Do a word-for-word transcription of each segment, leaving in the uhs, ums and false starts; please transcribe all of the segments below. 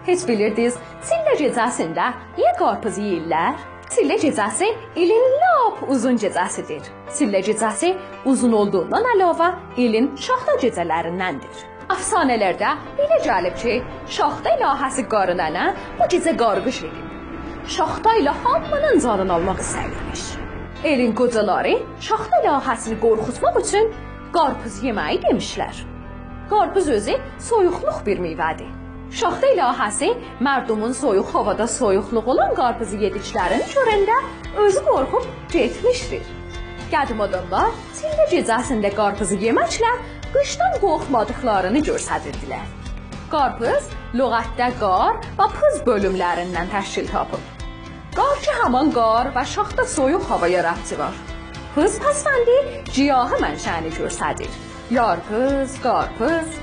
Heç bilirdiniz, Çillə gecəsində niyə qarpız yeyirlər? Çillə gecəsi ilin lap uzun gecəsidir. Çillə gecəsi uzun olduğundan əlavə ilin şaxta gecələrindəndir. Əfsanələrdə belə gəlib ki, şaxta ilahəsi qarı nənə bu gecə qarğış edib. Şaxta ilə hamının canını almaq istəyirmiş. Elin qocaları şaxta ilahəsini qorxutmaq üçün qarpız yeməyi demişlər. Qarpız özü soyuqluq bir meyvədir. Şaxta ilahəsi mərdumun soyuq havada soyuqluq olan qarpızı yediklərini görəndə özü qorxub getmişdir. Qədim adamlar Çillə gecəsində qarpızı yeməklə qışdan qorxmadıqlarını göstərirdilər. Qarpız lüğətdə qar və pız bölümlərindən təşkil tapıb. Qar ki həman qar və şaxta soyuq hava yaratçı var. Pız pəsvəndi ciyahı mənşəni göstərir. Yarpız, qarpız.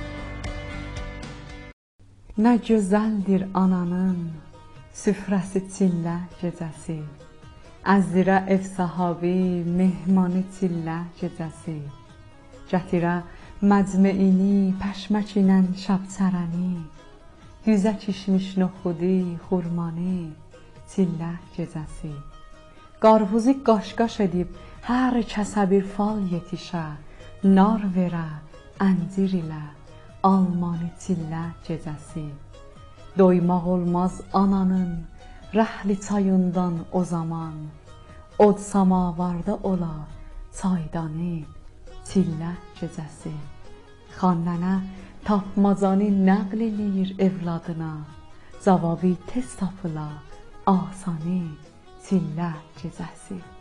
Nə gözəldir ananın süfrəsi çillə gecəsi. Əzdirə ev sahabi mehmanı çillə gecəsi. Gətirə məcmeini pəşmək ilə şəbçərəni. Düzə kişmiş noxudi xurmanı çillə gecəsi. Qarpuzu qaş-qaş edib hər kəsə bir fal yetişə. Nar verə əncir ilə almanı çillə gecəsi. Doymaq olmaz ananın rəhli çayından o zaman. Od samavarda ola çaydanı çillə gecəsi. Xan nənə tapmazanı nəql eləyir evladına. Cavabı tez tapıla asanı çillə gecəsi.